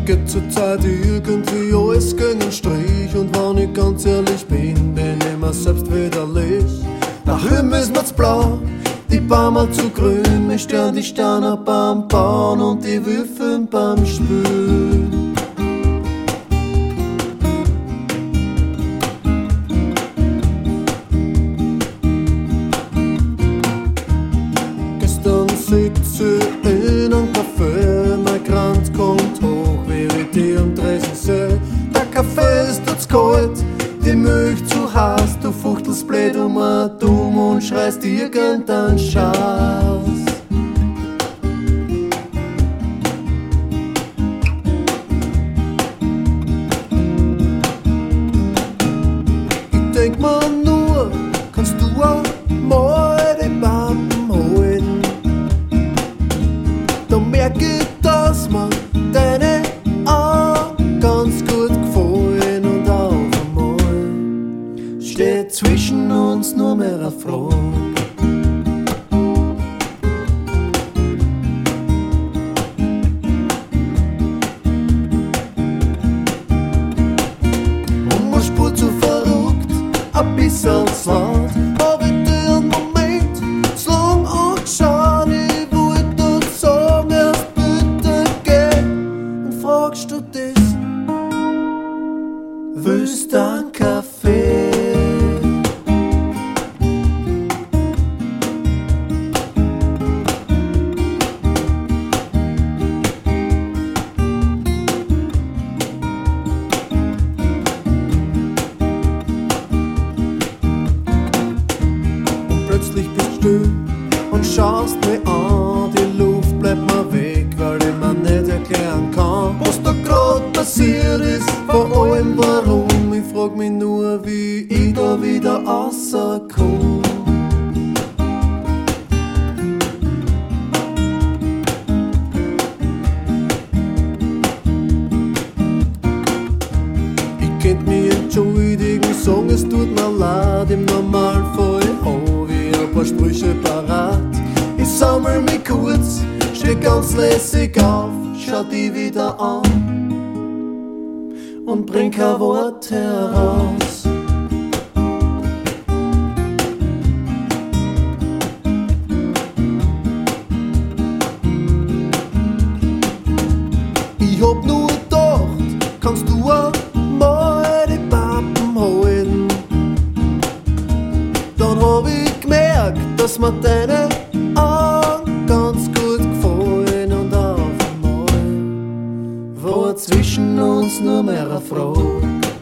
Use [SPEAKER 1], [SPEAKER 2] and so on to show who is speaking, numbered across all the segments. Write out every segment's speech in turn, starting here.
[SPEAKER 1] geht zur Zeit irgendwie alles gegen den Strich. Und wenn ich ganz ehrlich bin ich mir selbst widerlich. Nach Himmel ist mir's blau, die Bäume zu grün. Wir stören die Sterne beim Bauen und die Würfel beim Spülen. Gestern sitze in einem Café, mein Kranz kommt hoch, wie ich die am Tresen seh. Der Kaffee ist jetzt kalt, die Milch zu heiß, du fuchtelst blöd dumm und schreist irgendeinen Scheiß. Ich denk mir nur, kannst du auch mal die Bampen holen? Da merk ich, dass mir deine Augen ganz gut gefallen und auf einmal steht zwischen uns nur mehr eine Frage. Und man spürt zu verrückt, ein bisschen laut, hab ich dir einen Moment zu lang angeschaut. Ich wollte uns sagen, erst bitte geh. Und fragst du das, willst du einen Kaffee? Plötzlich bist du still und schaust mich an. Die Luft bleibt mir weg, weil ich mir nicht erklären kann, was da grad passiert ist, vor allem warum. Ich frag mich nur, wie ich da wieder rauskomm. Ich könnt mich entschuldigen, sagen es tut mir leid. Im Normalfall hab ich ein paar Sprüche parat. Ich sammel mich kurz, steh ganz lässig auf, schau die wieder an und bring kein Wort heraus. Ich hab nur gedacht, kannst du auch mal die Pappen holen? Dann hab ich gemerkt, dass mir deine Augen ganz gut gefallen und auf einmal war zwischen uns nur mehr eine Frage.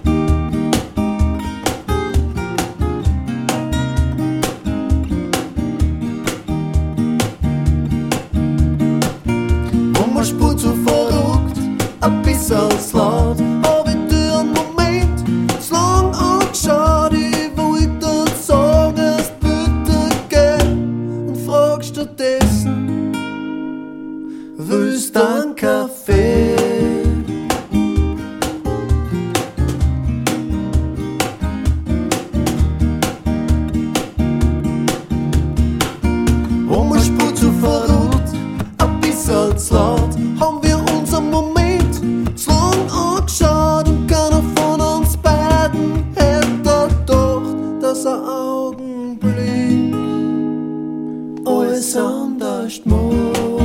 [SPEAKER 1] Und man spürt so verrückt, ein bisschen laut, hab ich dir einen Moment zu lang angeschaut. Ich wollte uns sagen, erst bitte geh. Und fragst stattdessen, willst du einen Kaffee? Und man spürt so verrückt, ein bisschen zu laut, haben wir unseren Moment zu lang angeschaut. Und keiner von uns beiden hätte gedacht, dass ein Augenblick alles anders macht.